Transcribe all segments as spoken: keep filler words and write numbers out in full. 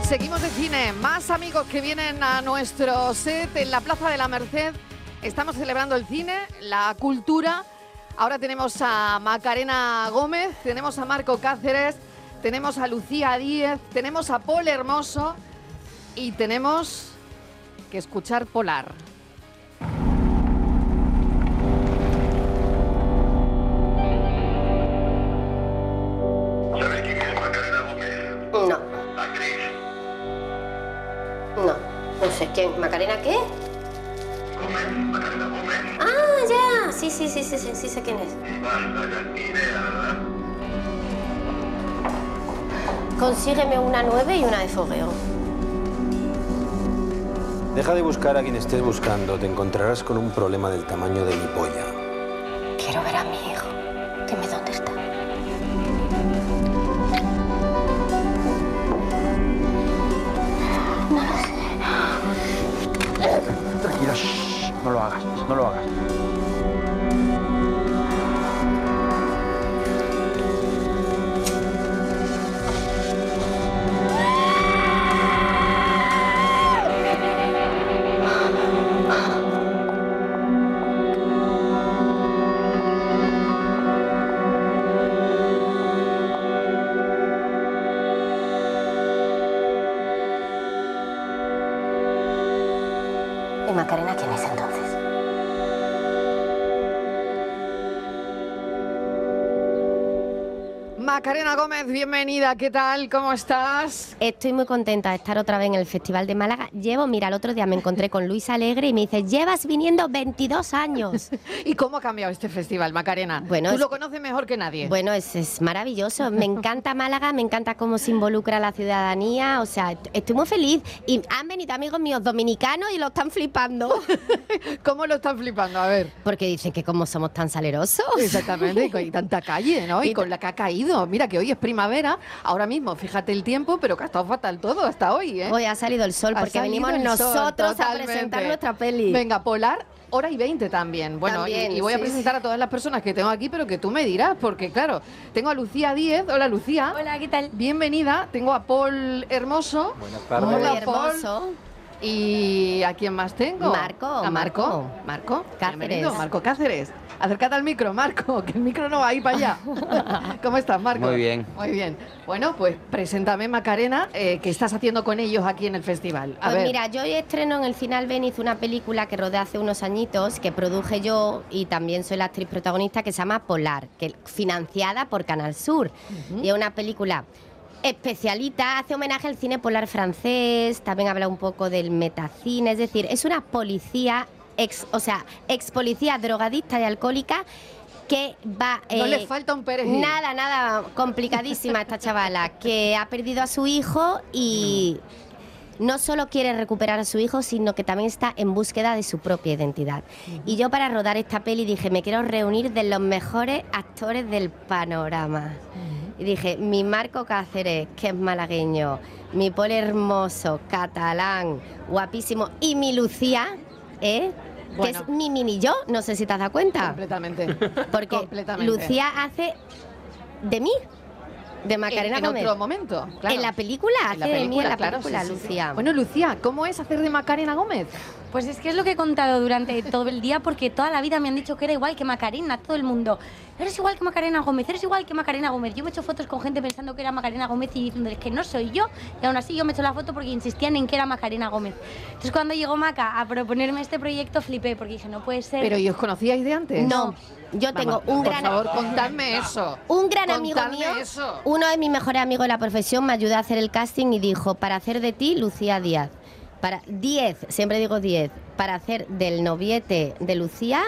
Seguimos de cine, más amigos que vienen a nuestro set en la Plaza de la Merced. Estamos celebrando el cine, la cultura. Ahora tenemos a Macarena Gómez, tenemos a Marco Cáceres, tenemos a Lucía Díez, tenemos a Paul Hermoso y tenemos que escuchar Polar. ¿Sabe quién es Macarena Gómez? No, Actriz. no, no sé quién. ¿Macarena qué? Gómez, Macarena Gómez. Ah, ya, sí, sí, sí, sí, sí, sí sé quién es. Basta, ya ni idea, ¿verdad? Consígueme una nueve y una de fogueo. Deja de buscar a quien estés buscando. Te encontrarás con un problema del tamaño de mi polla. Quiero ver a mi hijo. Dime dónde está. Tranquila, shh, no lo hagas, no lo hagas. ¿Y Macarena quién es entonces? Macarena Gómez, bienvenida, ¿qué tal? ¿Cómo estás? Estoy muy contenta de estar otra vez en el Festival de Málaga. Llevo, mira, el otro día me encontré con Luis Alegre y me dice, llevas viniendo veintidós años. ¿Y cómo ha cambiado este festival, Macarena? Bueno, Tú es- lo conoces mejor que nadie. Bueno, es, es maravilloso. Me encanta Málaga, me encanta cómo se involucra la ciudadanía. O sea, est- estoy muy feliz. Y han venido amigos míos dominicanos y lo están flipando. ¿Cómo lo están flipando? A ver. Porque dicen que como somos tan salerosos. Exactamente, y con y tanta calle, ¿no? Y, Y con la que ha caído. Mira que hoy es primavera, ahora mismo, fíjate el tiempo, pero que ha estado fatal todo hasta hoy, ¿eh? Hoy ha salido el sol Ha porque salido venimos el sol, nosotros a totalmente. presentar nuestra peli. Venga, Polar, hora y veinte también. Bueno, También, y, y voy a sí, presentar sí. a todas las personas que tengo aquí, pero que tú me dirás, porque claro, tengo a Lucía Díez. Hola, Lucía. Hola, ¿qué tal? Bienvenida. Tengo a Paul Hermoso. Buenas tardes. Hola, Muy Paul. hermoso. ¿Y a quién más tengo? Marco, A Marco. Marco. Marco. Cáceres. Bienvenido, Marco Cáceres. Acércate al micro, Marco, que el micro no va a ir para allá. ¿Cómo estás, Marco? Muy bien. Muy bien. Bueno, pues preséntame, Macarena, eh, ¿qué estás haciendo con ellos aquí en el festival? A Pues ver. mira, yo hoy estreno en el Cine Albéniz una película que rodé hace unos añitos, que produje yo y también soy la actriz protagonista, que se llama Polar, que financiada por Canal Sur. Y es una película especialita, hace homenaje al cine polar francés, también habla un poco del metacine, es decir, es una policía, ex, o sea, ex policía drogadicta y alcohólica que va... No eh, le falta un perejil. Nada, nada, complicadísima esta chavala, que ha perdido a su hijo y no solo quiere recuperar a su hijo, sino que también está en búsqueda de su propia identidad. Y yo para rodar esta peli dije, me quiero reunir de los mejores actores del panorama. Y dije, mi Marco Cáceres, que es malagueño, mi Paul Hermoso, catalán, guapísimo, y mi Lucía, ¿eh? Bueno. Que es mi mini yo, no sé si te has dado cuenta. Completamente. Porque Completamente. Lucía hace de mí, de Macarena en, en Gómez. otro momento, claro. En la película, hace En la de mí en la claro, película, sí, sí, sí. Lucía. Bueno, Lucía, ¿cómo es hacer de Macarena Gómez? Pues es que es lo que he contado durante todo el día, porque toda la vida me han dicho que era igual que Macarena, todo el mundo. Eres igual que Macarena Gómez, eres igual que Macarena Gómez. Yo me he hecho fotos con gente pensando que era Macarena Gómez y diciendo, es que no soy yo. Y aún así yo me he hecho la foto porque insistían en que era Macarena Gómez. Entonces cuando llegó Maca a proponerme este proyecto flipé, porque dije, no puede ser. ¿Pero y os conocíais de antes? No, yo tengo Vamos, un por gran... favor, contadme eso. Un gran amigo Contadme mío, eso. uno de mis mejores amigos de la profesión, me ayudó a hacer el casting y dijo, para hacer de ti, Lucía Díaz. Para diez, siempre digo diez, para hacer del noviete de Lucía,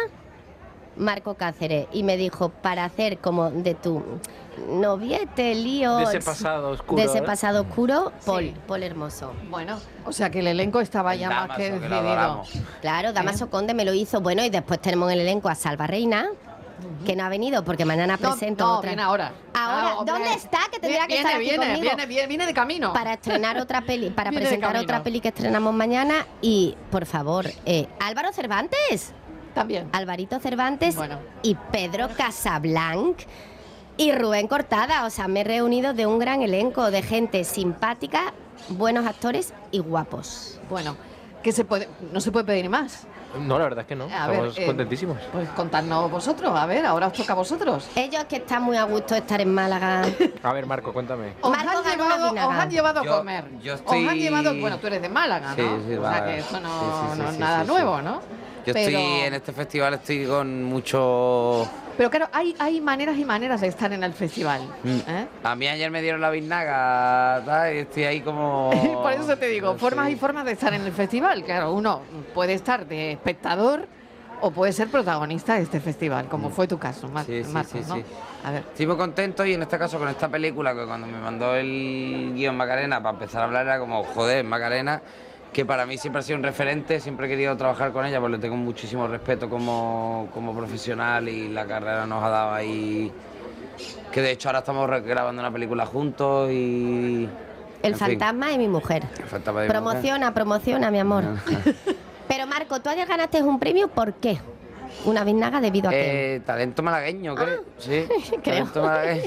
Marco Cáceres. Y me dijo, para hacer como de tu noviete, lío... De ese pasado oscuro, De ese ¿eh? pasado oscuro, Paul, Sí. Paul Hermoso. Bueno, o sea que el elenco estaba ya más Damaso, que que lo decidido. adoramos. Claro, Damaso Conde me lo hizo. Bueno, y después tenemos en el elenco a Salva Reina, que no ha venido porque mañana No, presento no, otra. viene ahora. Ahora, Ah, hombre. ¿dónde está? Que tendría que viene, estar aquí viene, conmigo. Viene, viene, viene de camino. Para estrenar otra peli, para Viene de presentar camino. otra peli que estrenamos mañana. Y, por favor, eh, Álvaro Cervantes, También. Alvarito Cervantes Bueno. y Pedro Casablanc, Y Rubén Cortada, o sea, me he reunido de un gran elenco de gente simpática, buenos actores y guapos. Bueno, que se puede, no se puede pedir más. No, la verdad es que no. A ver, Estamos eh, contentísimos. Pues contadnos vosotros, a ver, ahora os toca a vosotros. Ellos que están muy a gusto de estar en Málaga. A ver, Marco, cuéntame. Os Marco han, ganó una llevado, vinaga. os han llevado a Yo- comer. yo Os estoy- han llevado, bueno, tú eres de Málaga, Sí, ¿no? sí, o sea va. que esto no, Sí, sí, sí, no es sí, nada sí, sí. nuevo, ¿no? Yo Pero- estoy en este festival, estoy con mucho... Pero claro, hay, hay maneras y maneras de estar en el festival. Mm. ¿eh? A mí ayer me dieron la biznaga, ¿sabes? Y estoy ahí como... Por eso te digo, no formas sé. y formas de estar en el festival. Claro, uno puede estar de espectador o puede ser protagonista de este festival, como fue tu caso, Mar Sí, sí, Marcos, sí, ¿no? sí. A ver. Estoy muy contento y en este caso con esta película, que cuando me mandó el guión Macarena para empezar a hablar era como, joder, Macarena, que para mí siempre ha sido un referente, siempre he querido trabajar con ella porque le tengo muchísimo respeto como, como profesional y la carrera nos ha dado ahí... Que de hecho ahora estamos grabando una película juntos y... El en fin, fantasma y mi mujer. el fantasma de mi mujer. Promociona, promociona, mi amor. Pero Marco, tú ayer ganaste un premio, ¿por qué? Una biznaga debido a qué. Eh, talento malagueño, creo. Sí, creo. talento malagueño.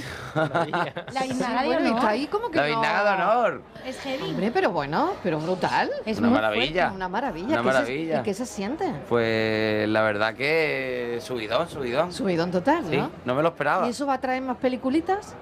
La biznaga de Bueno, y está honor. ahí como que La no- biznaga de honor. Es heavy. Hombre, pero bueno, pero brutal. Es Una muy maravilla. fuerte. Una maravilla. Una ¿Qué se- maravilla. ¿Y qué se siente? Pues la verdad que subidón, subidón. Subidón total, Sí, ¿no? no me lo esperaba. ¿Y eso va a traer más peliculitas?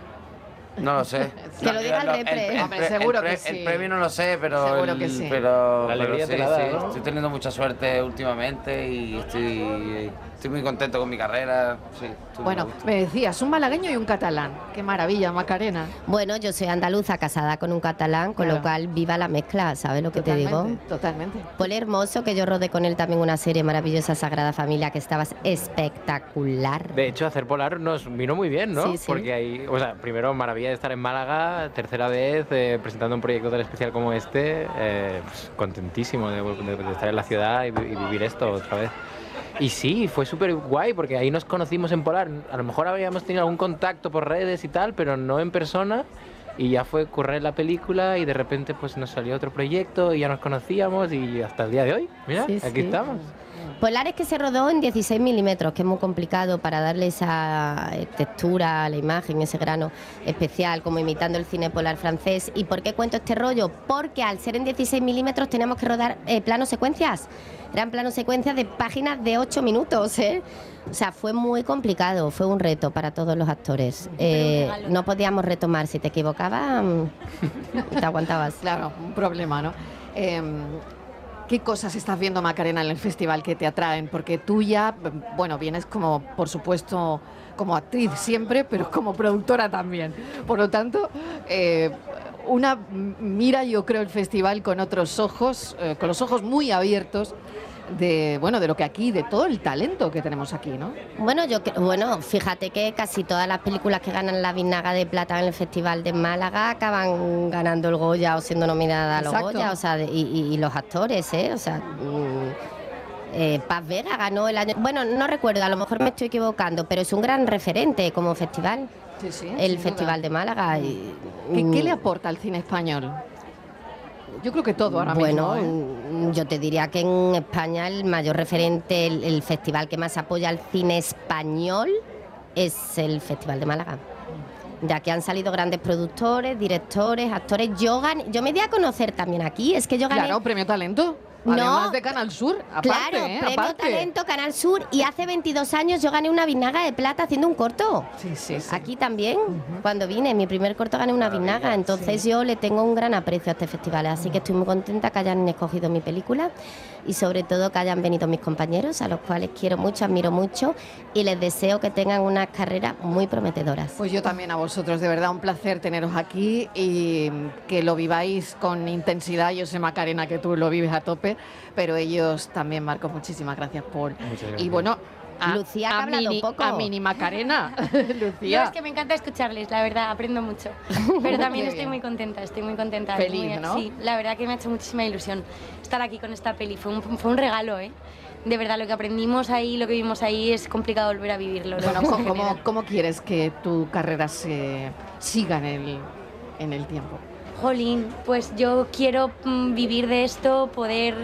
No lo sé. Que lo diga el No, repre. el Hombre, pre- seguro el pre- que sí. El premio no lo sé, pero. Seguro el- que sí. Pero, La alegría pero te sí, la da, sí. ¿no? Estoy teniendo mucha suerte últimamente y estoy, estoy muy contento con mi carrera. Sí, estoy muy Bueno, a gusto. me decías, un malagueño y un catalán. Qué maravilla, Macarena. Bueno, yo soy andaluza, casada con un catalán, con Claro. lo cual viva la mezcla, ¿sabes lo que te digo? Totalmente, totalmente. Poli Hermoso, que yo rodé con él también una serie maravillosa, Sagrada Familia, que estaba espectacular. De hecho, hacer Polar nos vino muy bien, ¿no? Sí, sí. Porque ahí, o sea, primero, maravilla de estar en Málaga, tercera vez eh, presentando un proyecto tan especial como este, eh, pues, contentísimo de, de- de estar en la ciudad y, vi- y vivir esto otra vez. Y sí, fue súper guay porque ahí nos conocimos en Polar. A lo mejor habíamos tenido algún contacto por redes y tal, pero no en persona. Y ya fue correr la película y de repente pues nos salió otro proyecto y ya nos conocíamos y hasta el día de hoy, mira, Sí, aquí sí. estamos. Polar es que se rodó en dieciséis milímetros, que es muy complicado para darle esa eh, textura a la imagen, ese grano especial, como imitando el cine polar francés. ¿Y por qué cuento este rollo? Porque al ser en dieciséis milímetros tenemos que rodar eh, planos secuencias. Eran planos secuencias de páginas de ocho minutos, ¿eh? O sea, fue muy complicado, fue un reto para todos los actores. Eh, regalo. no podíamos retomar, si te equivocabas, mm, te aguantabas. Claro, un problema, ¿no? Eh, ¿Qué cosas estás viendo, Macarena, en el festival que te atraen? Porque tú ya, bueno, vienes como, por supuesto, como actriz siempre, pero como productora también. Por lo tanto, eh, una mira, yo creo, el festival con otros ojos, eh, con los ojos muy abiertos de, bueno, de lo que aquí, de todo el talento que tenemos aquí, ¿no? Bueno, yo cre- bueno, fíjate que casi todas las películas que ganan la Biznaga de Plata en el Festival de Málaga acaban ganando el Goya o siendo nominadas a los Exacto. Goya, o sea, de- y, y- y los actores, ¿eh? O sea, mm, eh, Paz Vega ganó el año... Bueno, no recuerdo, a lo mejor me estoy equivocando, pero es un gran referente como festival, Sí, sí. el sin Festival duda. de Málaga. y- ¿Qué, qué mm, le aporta al cine español? Yo creo que todo ahora bueno, mismo. ¿eh? mm, yo te diría que en España el mayor referente, el, el festival que más apoya al cine español es el Festival de Málaga. Ya que han salido grandes productores, directores, actores. Yo gané, yo me di a conocer también aquí, es que yo gané... Claro, premio talento. No. Además de Canal Sur, aparte, Claro, ¿eh? Premio Aparte. Talento, Canal Sur, y hace veintidós años yo gané una Biznaga de Plata haciendo un corto. Sí, sí, sí. Aquí también, cuando vine, mi primer corto gané una Biznaga, entonces yo le tengo un gran aprecio a este festival, así que estoy muy contenta que hayan escogido mi película y sobre todo que hayan venido mis compañeros, a los cuales quiero mucho, admiro mucho y les deseo que tengan unas carreras muy prometedoras. Pues yo también a vosotros, de verdad, un placer teneros aquí y que lo viváis con intensidad. Yo sé, Macarena, que tú lo vives a tope, pero ellos también, Marcos, muchísimas gracias por... Muchas gracias. Y bueno, a, Lucía, que ha a hablado mini, poco. a mini Macarena, Yo Lucía. es que me encanta escucharles, la verdad, aprendo mucho. Pero también Qué estoy bien. muy contenta, estoy muy contenta. Feliz, muy- ¿no? Sí, la verdad que me ha hecho muchísima ilusión estar aquí con esta peli. Fue un, fue un regalo, ¿eh? De verdad, lo que aprendimos ahí, lo que vimos ahí, es complicado volver a vivirlo. lo Bueno, que se ¿cómo, genera. cómo, cómo quieres que tu carrera se siga en el, en el tiempo? Jolín, pues yo quiero mm, vivir de esto, poder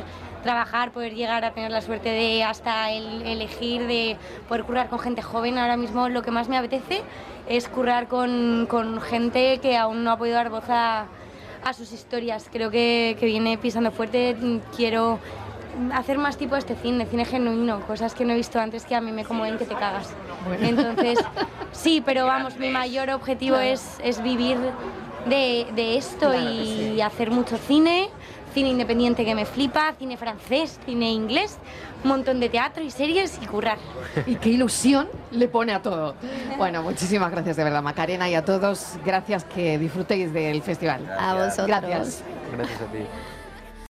trabajar, poder llegar a tener la suerte de hasta el elegir, de poder currar con gente joven. Ahora mismo lo que más me apetece es currar con, con gente que aún no ha podido dar voz a, a sus historias. Creo que, que viene pisando fuerte. Quiero hacer más tipo de este cine, cine genuino, cosas que no he visto antes que a mí me conmueven que te cagas. Bueno. Entonces, sí, pero vamos, mi mayor objetivo claro. es, es vivir de, de esto claro y sí. hacer mucho cine, cine independiente que me flipa, cine francés, cine inglés, un montón de teatro y series y currar. Y qué ilusión le pone a todo. Bueno, muchísimas gracias de verdad, Macarena, y a todos, gracias, que disfrutéis del festival. A vosotros. Gracias. Gracias a ti.